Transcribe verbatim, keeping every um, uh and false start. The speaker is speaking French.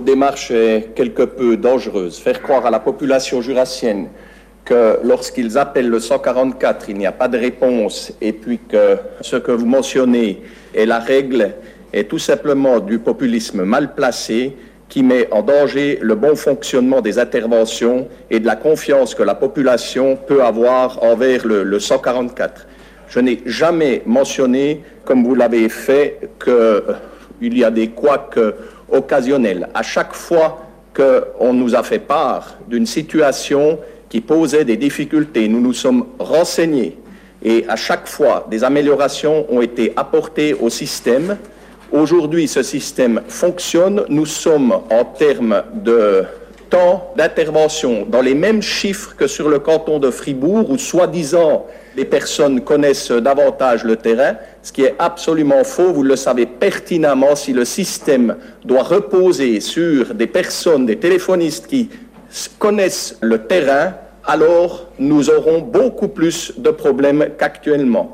démarche est quelque peu dangereuse. Faire croire à la population jurassienne que lorsqu'ils appellent le cent quarante-quatre, il n'y a pas de réponse, et puis que ce que vous mentionnez est la règle, est tout simplement du populisme mal placé qui met en danger le bon fonctionnement des interventions et de la confiance que la population peut avoir envers le, le cent quarante-quatre. Je n'ai jamais mentionné, comme vous l'avez fait, qu'il y a des couacs occasionnels. À chaque fois qu'on nous a fait part d'une situation qui posait des difficultés, nous nous sommes renseignés et à chaque fois des améliorations ont été apportées au système. Aujourd'hui, ce système fonctionne. Nous sommes en termes de temps d'intervention dans les mêmes chiffres que sur le canton de Fribourg, où soi-disant les personnes connaissent davantage le terrain, ce qui est absolument faux. Vous le savez pertinemment, si le système doit reposer sur des personnes, des téléphonistes qui connaissent le terrain, alors nous aurons beaucoup plus de problèmes qu'actuellement.